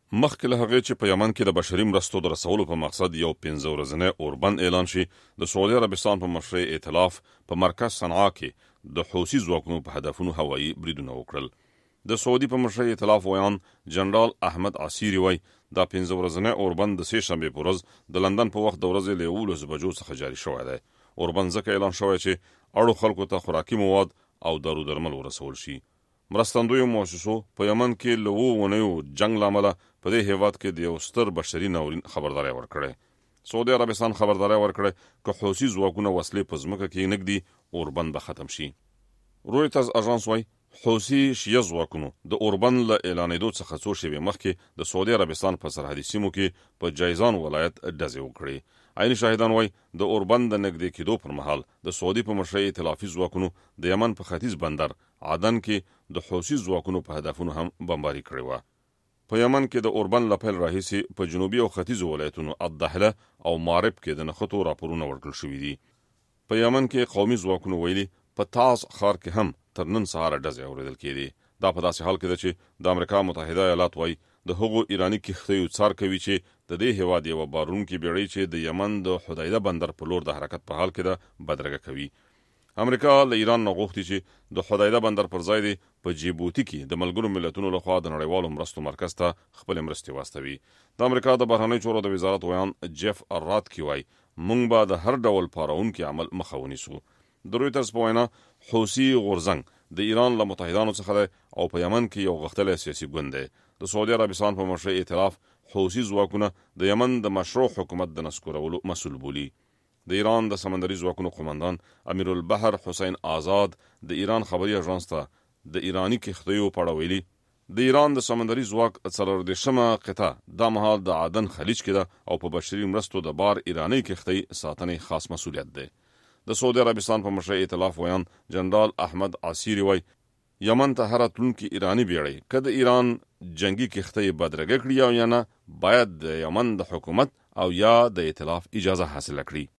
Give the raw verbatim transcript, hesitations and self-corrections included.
مخکې له هغې چې په یمن کې د بشري مرستو د رسولو په مقصد یو پنځه ورځنی اوربند اعلان شي، د سعودي عربستان په مشرۍ ائتلاف په مرکز صنعا کې د حوثي ځواکونو په هدفونو هوایي بریدونه وکړل. د سعودي په مشرۍ ائتلاف ویان جنرال احمد عسیری وایي دا پنځه ورځنی اوربند د سې شنبې په ورځ د لندن په وخت د ورځې له یولسو بجو څخه جاري شوی دی. اوربند ځکه اعلان شوی چې اړو خلکو ته خوراکي مواد او دارو درمل ورسول شي. مرستندویو مؤسسو په یمن کې له اوو اونیو جنګ له امله په دې هیواد کې د یو ستر بشري ناورین خبرداری ورکړی. سعودي عربستان خبرداری ورکړی که حوثي ځواکونه وسلې په ځمکه کې نږدي اوربند به ختم شي. رویټرز اژانس وایي حوثي شیعه ځواکونو د اوربند له اعلانېدو څخه څو شېبې مخکې د سعودي عربستان په سرحدي سیمو کې په جیزان ولایت ډزې وکړې. عیني شاهدان وایي د اوربند د نږدې کېدو پر مهال د سعودي په مشرۍ ائتلافي ځواکونو د یمن په ختیځ بندر عدن کې د حوثي ځواکونو په هدفونو هم بمباري کړې وه. په یمن کې د اوربند له پیل راهیسې په جنوبي او ختیځو ولایتونو الدحله او مارب کې د نښتو راپورونه ورکړل شوي دي. په یمن کې قومي ځواکونو ویلي په تاز ښار کې هم تر نن سهاره ډزې اورېدل کېدې. دا په داسې حال کې ده چې د امریکا متحده ایالات وایي د هغو ایراني کښتیو څار کوي چې د دې هیواد یوه بارونکې بیړۍ چې د یمن د حدیده بندر په لور د حرکت په حال کې ده بدرګه کوي. امریکا له ایران نه غوښتي چې د حدیده بندر پر ځای دی په جیبوتي کې د ملګرو ملتونو لخوا د نړیوالو مرستو مرکز ته خپلې مرستې واستوي. د امریکا د بهرنیو چارو د وزارت ویان جیف اراتکي وایي موږ به د هر ډول پارونکي عمل مخه ونیسو. د رویټرز په وینا حوثي غورځنګ د ایران له متحدانو څخه دی او په یمن کې یو غښتلی سیاسي ګوند دی. د سعودي عربستان په مشرۍ ائتلاف حوثي ځواکونه د یمن د مشروع حکومت د نسکورولو مسؤل بولي. د ایران د سمندري ځواکونو قماندان امیر البحر حسین آزاد د ایران خبري اژانس ته د ایراني کښتیو په اړه ویلي د ایران د سمندري ځواک څلور دېرشمه قطعه دا مهال د عدن خلیج کې ده او په بشري مرستو د بار ایراني کښتۍ ساتنې خاص مسؤلیت دی. د سعودي عربستان په مشرۍ ائتلاف ویان جنرال احمد عسیری وایي یمن ته هره تلونکې ایراني بیړۍ که د ایران جنگي کښتۍ بدرګه کړي او یا نه باید د یمن د حکومت او یا د ائتلاف اجازه حاصله کړي.